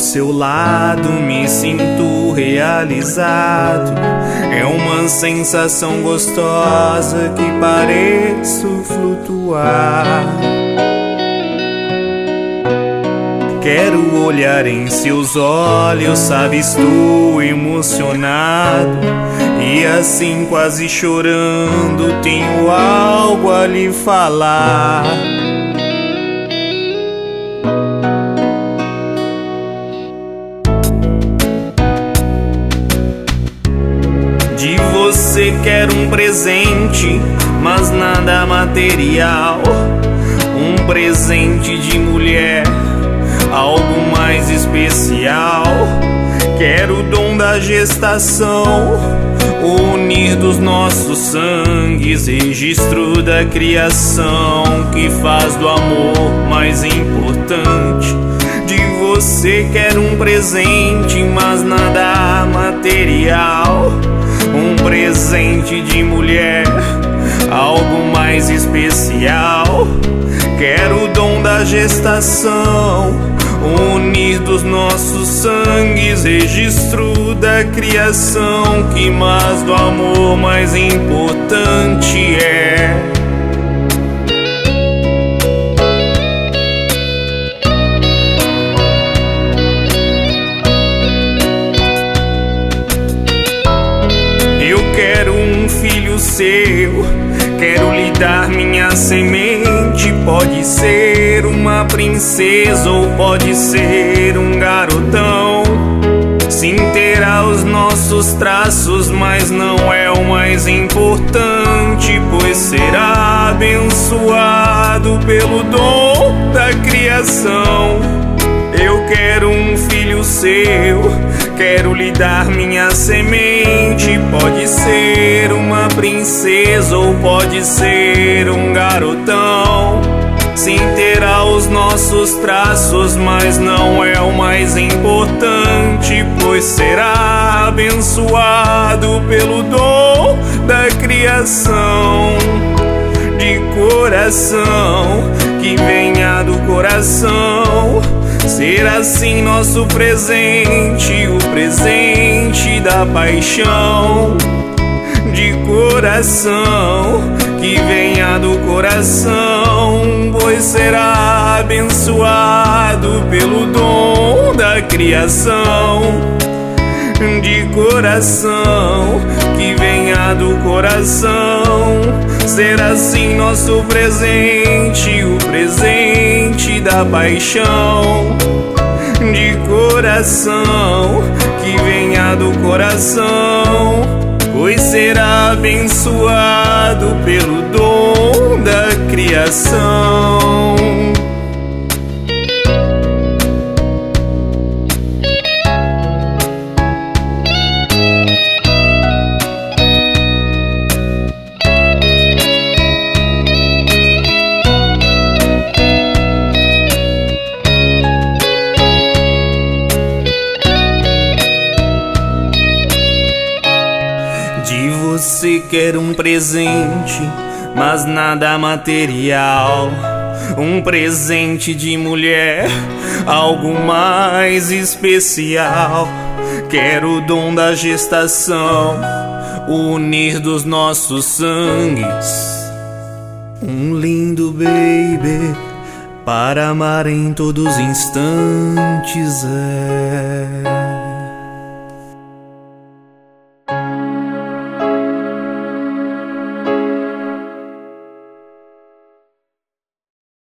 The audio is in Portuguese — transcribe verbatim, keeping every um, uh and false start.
seu lado me sinto realizado. É uma sensação gostosa que pareço flutuar. Quero olhar em seus olhos, sabe, estou emocionado. E assim quase chorando tenho algo a lhe falar. De você quero um presente, mas nada material. Um presente de mulher, algo mais especial. Quero o dom da gestação, unir dos nossos sangues, registro da criação que faz do amor mais importante. De você quero um presente, mas nada material. Um presente de mulher, algo mais especial. Quero o dom da gestação, unir dos nossos sangues, registro da criação que mais do amor mais importante é. Eu quero um filho seu, quero lhe dar minha semente. Pode ser uma princesa ou pode ser um garotão. Sim, terá os nossos traços, mas não é o mais importante, pois será abençoado pelo dom da criação. Eu quero um filho seu, quero lhe dar minha semente. Pode ser uma princesa ou pode ser um garotão. Sim, terá os nossos traços, mas não é o mais importante, pois será abençoado pelo dom da criação. De coração, que venha do coração. Ser assim nosso presente, o presente da paixão. De coração, que venha do coração, pois será abençoado pelo dom da criação. De coração, que venha do coração. Ser assim nosso presente, o presente da paixão. De coração, que venha do coração, pois será abençoado pelo dom da criação. De você quero um presente, mas nada material. Um presente de mulher, algo mais especial. Quero o dom da gestação, unir dos nossos sangues. Um lindo baby para amar em todos os instantes, é.